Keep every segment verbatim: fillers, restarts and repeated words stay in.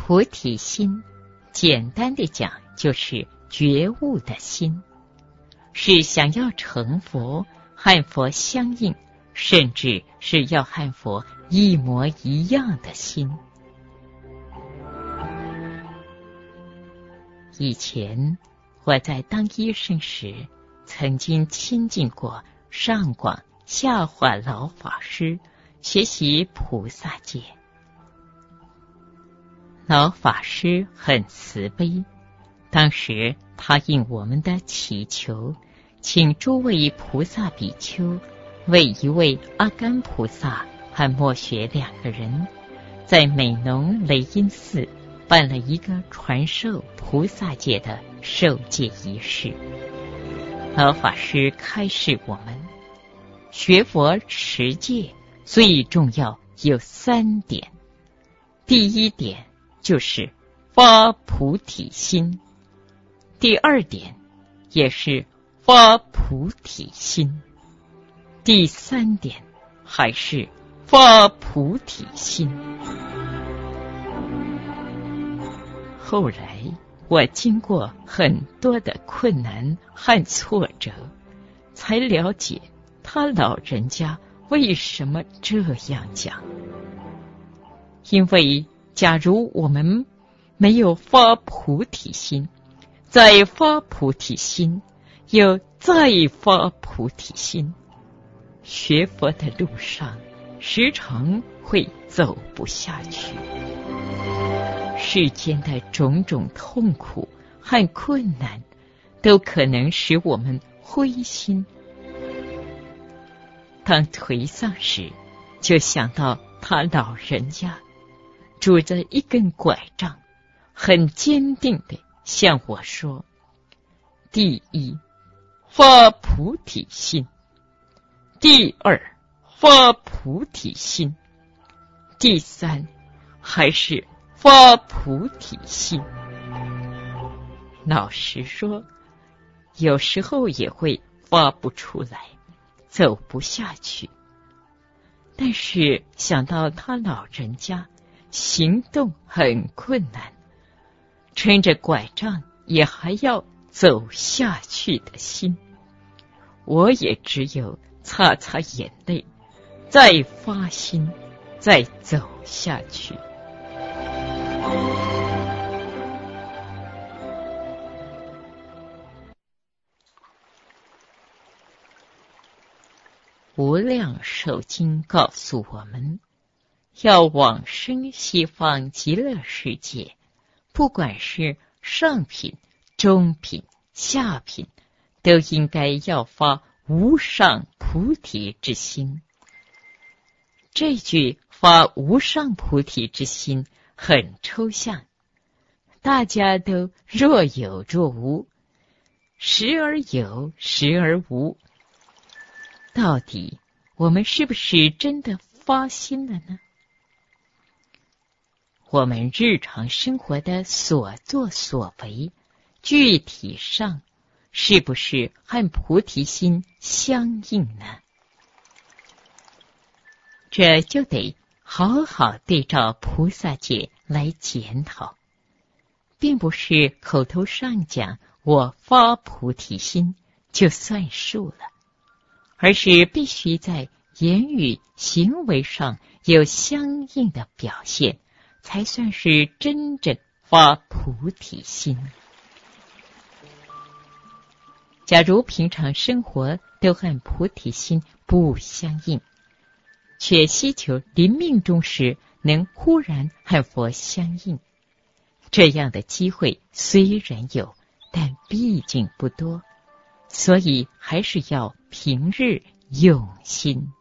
菩提心，简单的讲就是觉悟的心，是想要成佛，和佛相应，甚至是要和佛一模一样的心。以前我在当医生时，曾经亲近过上广下化老法师，学习菩萨戒。老法师很慈悲，当时他应我们的祈求，请诸位菩萨比丘为一位阿甘菩萨和默学两个人，在美浓雷音寺办了一个传授菩萨戒的受戒仪式。老法师开示我们，学佛持戒最重要有三点。第一点就是发菩提心，第二点也是发菩提心，第三点还是发菩提心。后来我经过很多的困难和挫折，才了解他老人家为什么这样讲。因为假如我们没有发菩提心，再发菩提心，又再发菩提心，学佛的路上时常会走不下去。世间的种种痛苦和困难都可能使我们灰心。当颓丧时，就想到他老人家拄着一根拐杖，很坚定地向我说：第一，发菩提心；第二，发菩提心；第三，还是发菩提心。老实说，有时候也会发不出来，走不下去。但是想到他老人家行动很困难，撑着拐杖也还要走下去的心，我也只有擦擦眼泪，再发心，再走下去。无量寿经告诉我们，要往生西方极乐世界，不管是上品、中品、下品，都应该要发无上菩提之心。这句发无上菩提之心很抽象，大家都若有若无，时而有，时而无。到底我们是不是真的发心了呢？我们日常生活的所作所为，具体上是不是和菩提心相应呢？这就得好好对照菩萨戒来检讨，并不是口头上讲我发菩提心就算数了，而是必须在言语行为上有相应的表现，才算是真正发菩提心。假如平常生活都和菩提心不相应，却希求临命终时能忽然和佛相应，这样的机会虽然有，但毕竟不多，所以还是要平日用心。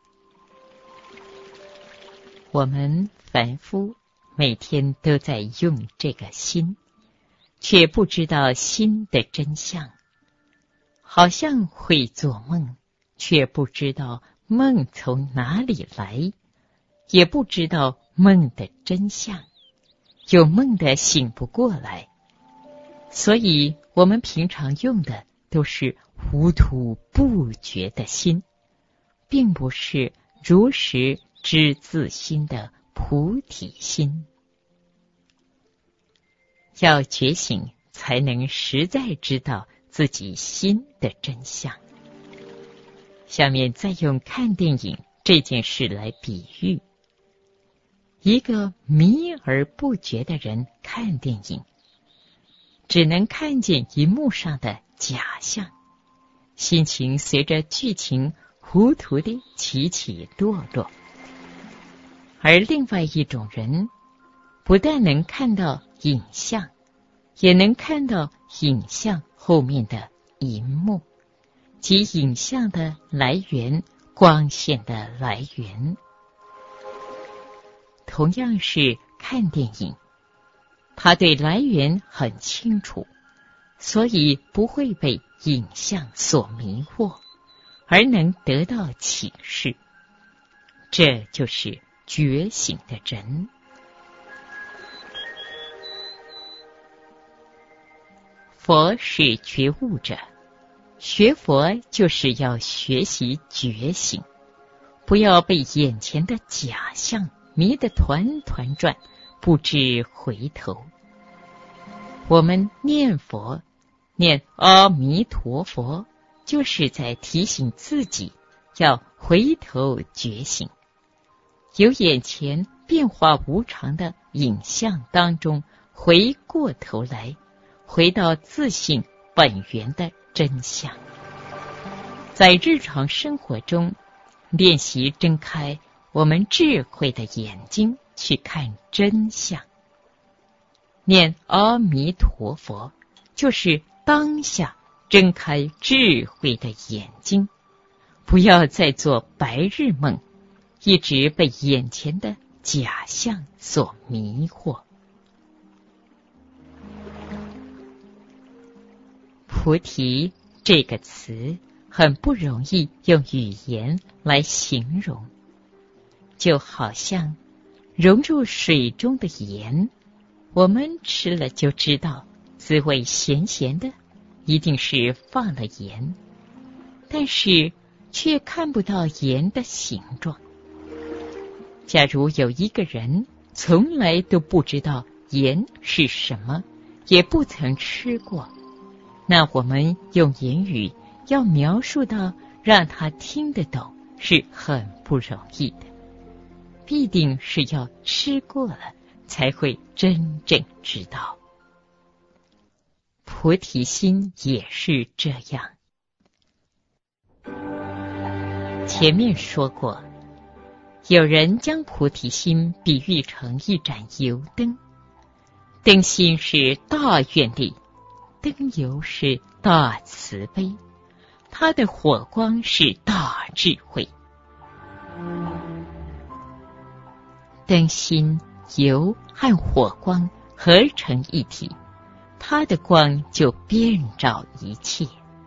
我们凡夫每天都在用这个心，却不知道心的真相，好像会做梦，却不知道梦从哪里来，也不知道梦的真相，有梦的醒不过来。所以我们平常用的都是糊涂不觉的心，并不是如实知自心的菩提心。 要觉醒，才能实在知道自己心的真相。下面再用看电影这件事来比喻，一个迷而不觉的人看电影，只能看见荧幕上的假象，心情随着剧情糊涂地起起落落。而另外一种人，不但能看到影像，也能看到影像后面的荧幕及影像的来源、光线的来源。同样是看电影，他对来源很清楚，所以不会被影像所迷惑，而能得到启示。这就是觉醒的人。佛是觉悟者，学佛就是要学习觉醒，不要被眼前的假象迷得团团转，不知回头。我们念佛，念阿弥陀佛，就是在提醒自己要回头觉醒，由眼前变化无常的影像当中回过头来，回到自性本源的真相。在日常生活中练习睁开我们智慧的眼睛去看真相。念阿弥陀佛，就是当下睁开智慧的眼睛，不要再做白日梦，一直被眼前的假象所迷惑。菩提这个词很不容易用语言来形容，就好像融入水中的盐，我们吃了就知道滋味咸咸的，一定是放了盐，但是却看不到盐的形状。假如有一个人从来都不知道盐是什么，也不曾吃过，那我们用言语要描述到让他听得懂是很不容易的，必定是要吃过了才会真正知道。菩提心也是这样。前面说过，有人将菩提心比喻成一盏油灯，灯芯是大愿力，灯油是大慈悲，它的火光是大智慧。灯芯、油和火光合成一体，它的光就遍照一切。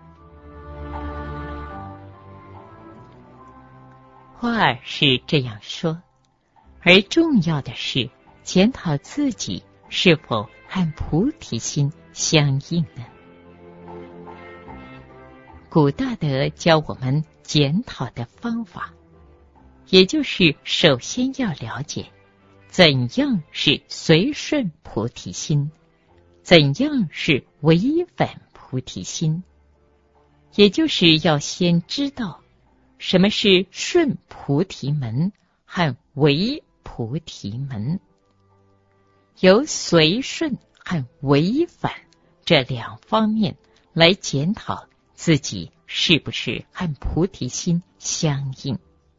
话是这样说，而重要的是检讨自己是否和菩提心相应呢？古大德教我们检讨的方法，也就是首先要了解怎样是随顺菩提心，怎样是违反菩提心，也就是要先知道什么是顺菩提门和违菩提门，由随顺和违反这两方面来检讨自己是不是和菩提心相应。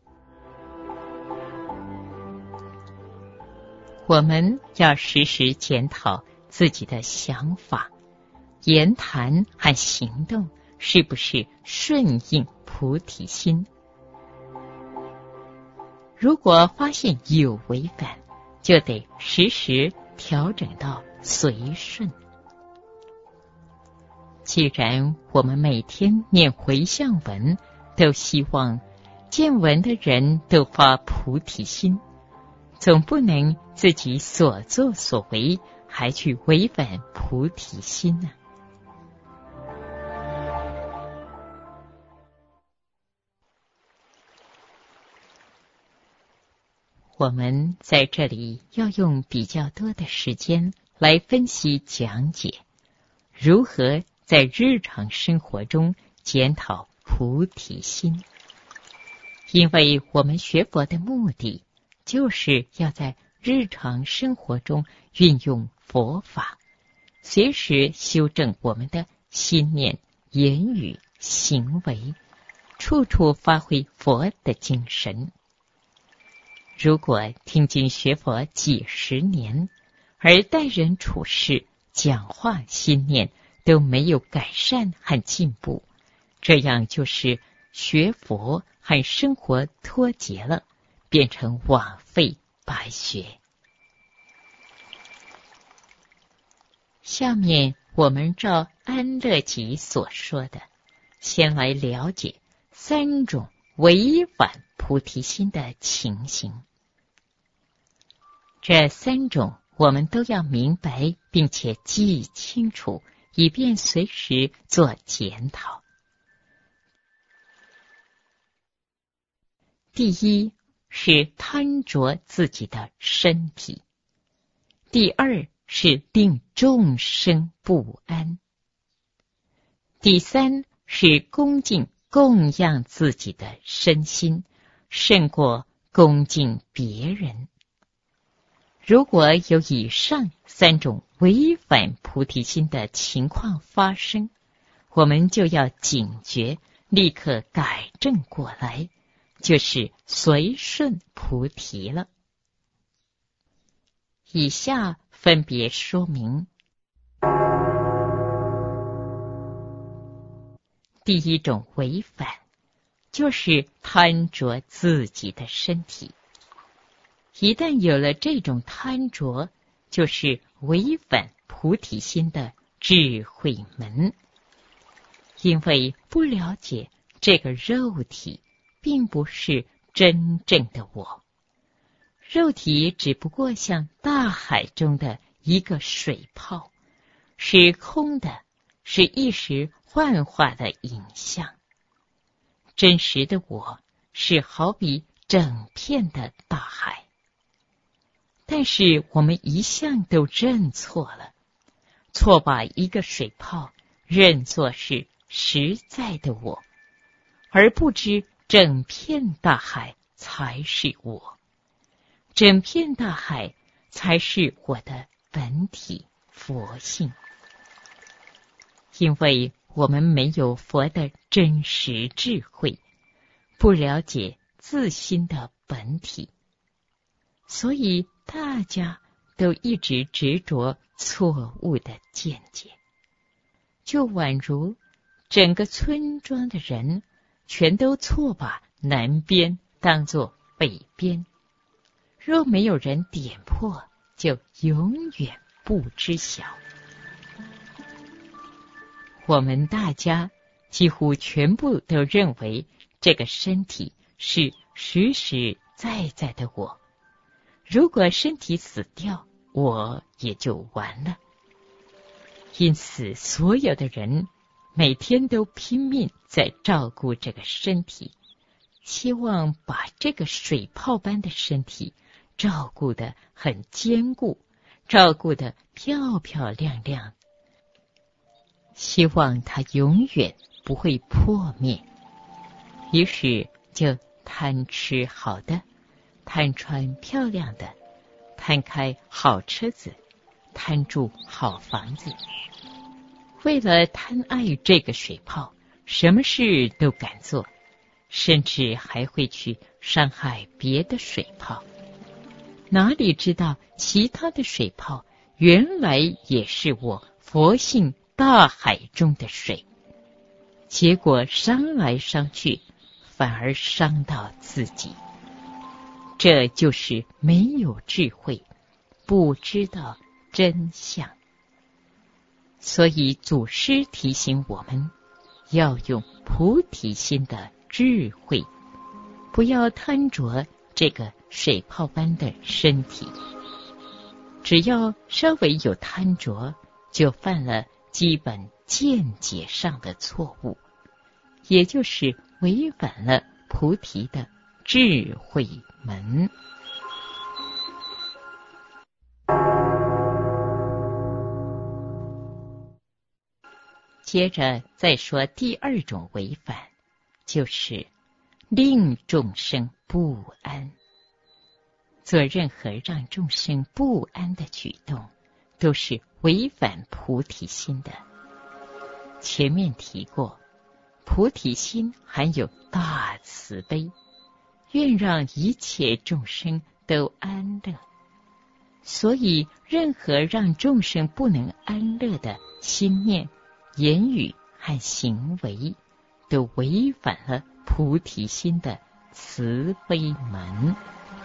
我们要时时检讨自己的想法、言谈和行动是不是顺应菩提心。如果发现有违反，就得时时调整到随顺。既然我们每天念回向文，都希望见闻的人都发菩提心，总不能自己所作所为还去违反菩提心呢、啊。我们在这里要用比较多的时间来分析讲解，如何在日常生活中检讨菩提心。因为我们学佛的目的，就是要在日常生活中运用佛法，随时修正我们的心念、言语、行为，处处发挥佛的精神。如果听经学佛几十年，而待人处事、讲话、心念都没有改善和进步，这样就是学佛和生活脱节了，变成枉费白学。下面我们照安乐集所说的，先来了解三种违反菩提心的情形。这三种我们都要明白，并且记清楚，以便随时做检讨。第一是贪着自己的身体，第二是令众生不安，第三是恭敬供养自己的身心，胜过恭敬别人。如果有以上三种违反菩提心的情况发生，我们就要警觉，立刻改正过来，就是随顺菩提了。以下分别说明。第一种违反，就是贪着自己的身体。一旦有了这种贪着，就是违反菩提心的智慧门。因为不了解这个肉体并不是真正的我，肉体只不过像大海中的一个水泡，是空的，是一时幻化的影像。真实的我是好比整片的大海。但是我们一向都认错了，错把一个水泡认作是实在的我，而不知整片大海才是我，整片大海才是我的本体佛性。因为我们没有佛的真实智慧，不了解自心的本体，所以大家都一直执着错误的见解，就宛如整个村庄的人全都错把南边当作北边，若没有人点破，就永远不知晓。我们大家几乎全部都认为这个身体是实实在在的我，如果身体死掉，我也就完了。因此所有的人每天都拼命在照顾这个身体，希望把这个水泡般的身体照顾得很坚固，照顾得漂漂亮亮，希望它永远不会破灭。于是就贪吃好的，贪穿漂亮的，贪开好车子，贪住好房子。为了贪爱这个水泡，什么事都敢做，甚至还会去伤害别的水泡。哪里知道其他的水泡原来也是我佛性大海中的水，结果伤来伤去，反而伤到自己。这就是没有智慧，不知道真相。所以祖师提醒我们，要用菩提心的智慧，不要贪着这个水泡般的身体。只要稍微有贪着，就犯了基本见解上的错误，也就是违反了菩提的智慧门。 接着再说第二种违反，就是令众生不安。做任何让众生不安的举动，都是违反菩提心的。前面提过，菩提心含有大慈悲，愿让一切众生都安乐。所以任何让众生不能安乐的心念、言语和行为，都违反了菩提心的慈悲门。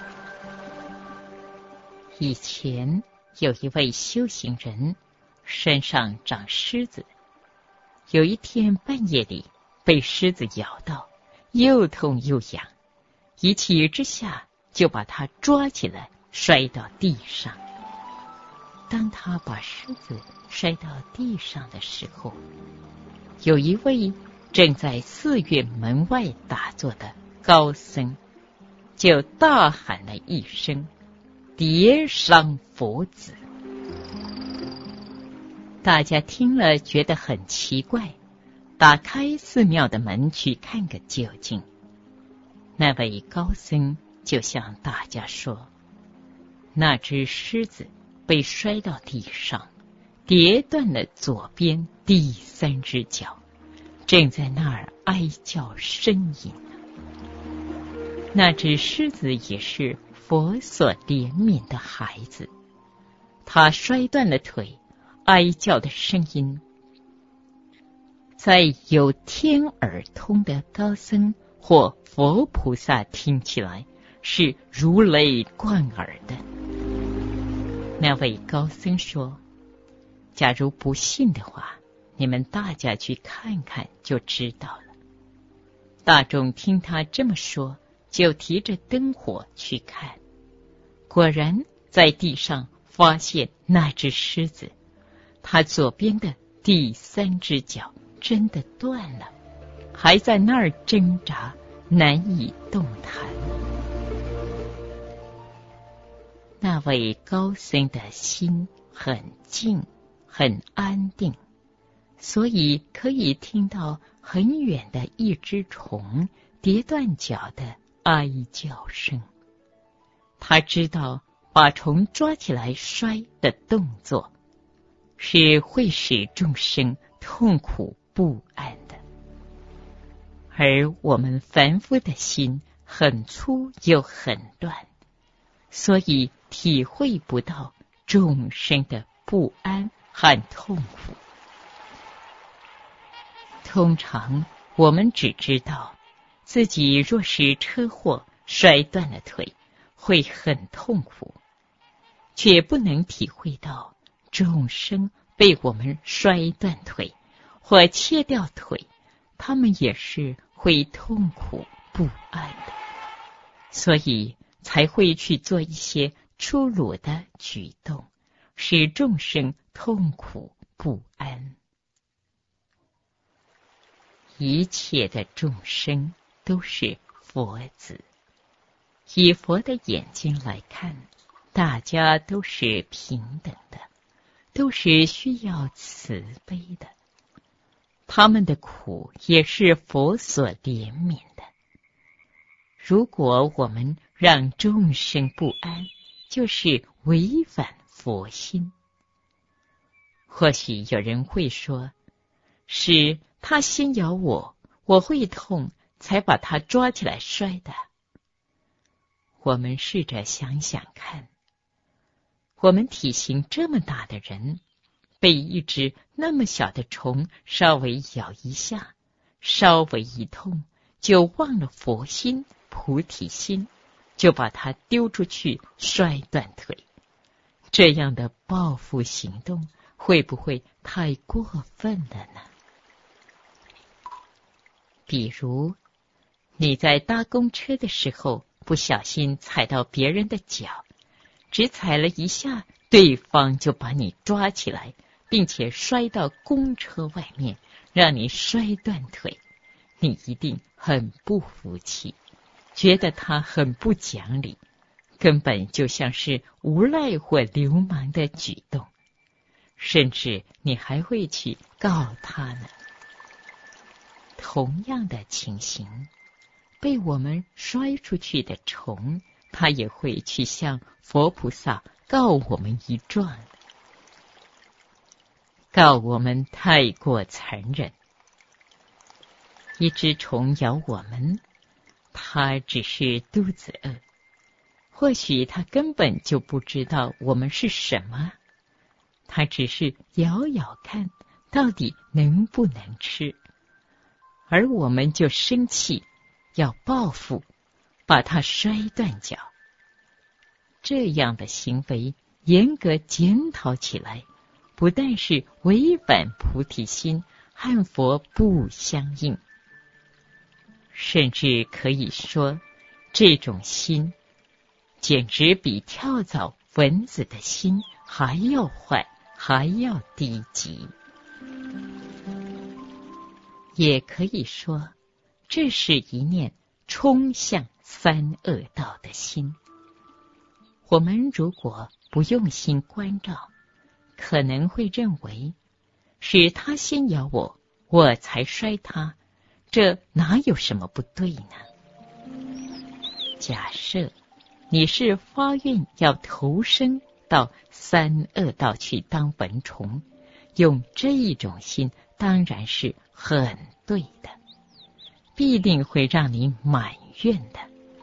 以前有一位修行人身上长虱子，有一天半夜里被虱子咬到，又痛又痒，一气之下就把它抓起来摔到地上。当他把虱子摔到地上的时候，有一位正在寺院门外打坐的高僧就大喊了一声：迭伤佛子！大家听了觉得很奇怪，打开寺庙的门去看个究竟。那位高僧就向大家说，那只狮子被摔到地上，跌断了左边第三只脚，正在那儿哀叫呻吟。那只狮子也是佛所怜悯的孩子，他摔断了腿，哀叫的声音，在有天耳通的高僧或佛菩萨听起来是如雷贯耳的。那位高僧说，假如不信的话，你们大家去看看就知道了。大众听他这么说，就提着灯火去看，果然在地上发现那只狮子，它左边的第三只脚真的断了，还在那儿挣扎，难以动弹。那位高僧的心很静，很安定，所以可以听到很远的一只虫跌断脚的哀叫声。他知道把虫抓起来摔的动作是会使众生痛苦不安的，而我们凡夫的心很粗又很短，所以体会不到众生的不安和痛苦。通常我们只知道自己若是车祸摔断了腿会很痛苦，却不能体会到众生被我们摔断腿或切掉腿，他们也是会痛苦不安的，所以才会去做一些粗鲁的举动，使众生痛苦不安。一切的众生都是佛子，以佛的眼睛来看，大家都是平等的，都是需要慈悲的，他们的苦也是佛所怜悯的。如果我们让众生不安，就是违反佛心。或许有人会说，是他先咬我，我会痛，才把他抓起来摔的。我们试着想想看，我们体型这么大的人，被一只那么小的虫稍微咬一下，稍微一痛，就忘了佛心、菩提心，就把它丢出去摔断腿。这样的报复行动会不会太过分了呢？比如你在搭公车的时候不小心踩到别人的脚，只踩了一下，对方就把你抓起来，并且摔到公车外面，让你摔断腿，你一定很不服气，觉得他很不讲理，根本就像是无赖或流氓的举动，甚至你还会去告他呢。 同样的情形，被我们摔出去的虫，它也会去向佛菩萨告我们一状，告我们太过残忍。一只虫咬我们，它只是肚子饿，或许它根本就不知道我们是什么，它只是咬咬看到底能不能吃，而我们就生气，要报复，把它摔断脚。这样的行为严格检讨起来，不但是违反菩提心，和佛不相应，甚至可以说，这种心简直比跳蚤蚊子的心还要坏，还要低级。也可以说，这是一念冲向三恶道的心。我们如果不用心关照，可能会认为是他先咬我，我才摔他，这哪有什么不对呢？假设你是发愿要投生到三恶道去当蚊虫，用这种心当然是很对的，必定会让你满愿的。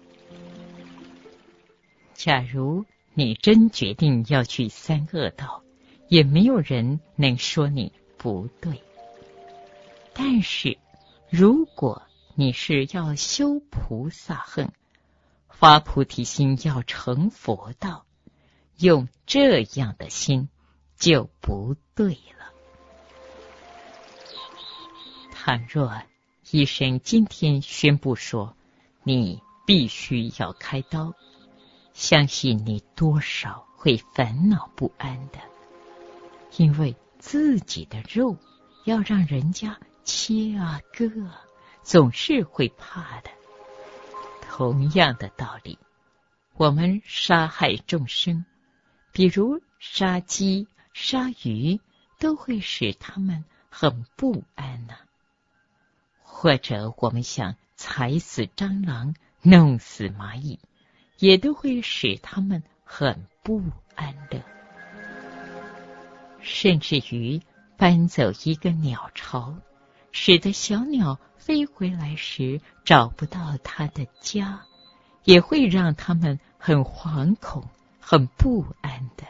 假如你真决定要去三恶道，也没有人能说你不对。但是如果你是要修菩萨行，发菩提心要成佛道，用这样的心就不对了。倘若医生今天宣布说你必须要开刀，相信你多少会烦恼不安的，因为自己的肉要让人家切啊割啊，总是会怕的。同样的道理，我们杀害众生，比如杀鸡、杀鱼，都会使他们很不安啊。或者我们想踩死蟑螂、弄死蚂蚁，也都会使他们很不安乐。甚至于搬走一个鸟巢，使得小鸟飞回来时找不到它的家，也会让他们很惶恐、很不安的。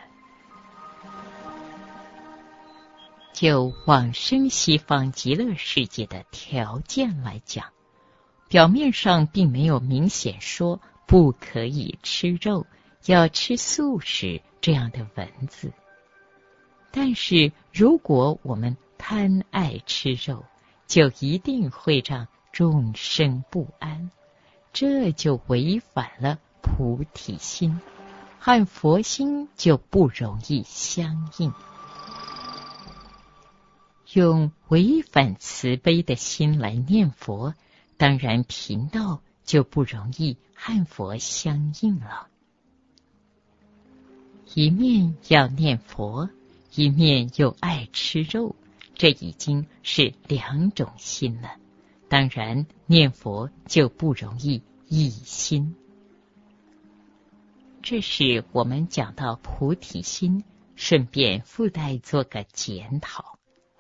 就往生西方极乐世界的条件来讲，表面上并没有明显说不可以吃肉，要吃素食这样的文字。但是如果我们贪爱吃肉，就一定会让众生不安，这就违反了菩提心，和佛心就不容易相应。用违反慈悲的心来念佛，当然频道就不容易和佛相应了。一面要念佛，一面又爱吃肉，这已经是两种心了，当然念佛就不容易一心。这是我们讲到菩提心，顺便附带做个检讨。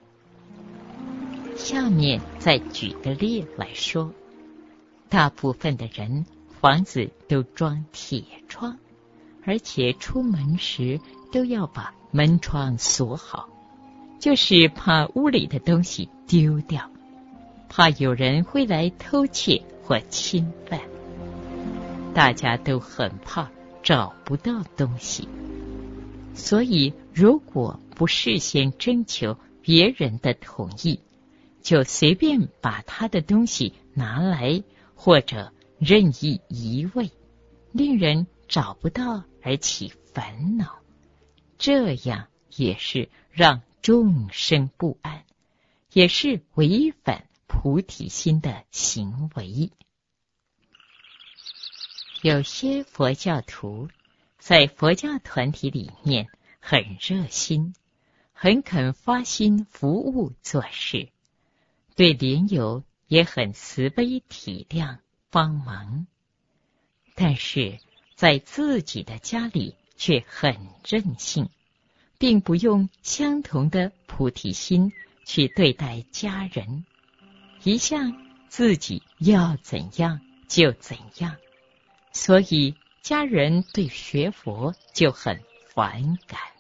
下面再举个例来说，大部分的人房子都装铁窗，而且出门时都要把门窗锁好，就是怕屋里的东西丢掉，怕有人会来偷窃或侵犯。大家都很怕找不到东西，所以如果不事先征求别人的同意，就随便把他的东西拿来，或者任意移位，令人找不到而起烦恼，这样也是让众生不安，也是违反菩提心的行为。有些佛教徒在佛教团体里面很热心，很肯发心服务做事，对莲友也很慈悲体谅帮忙，但是在自己的家里却很任性，并不用相同的菩提心去对待家人，一向自己要怎样就怎样，所以家人对学佛就很反感。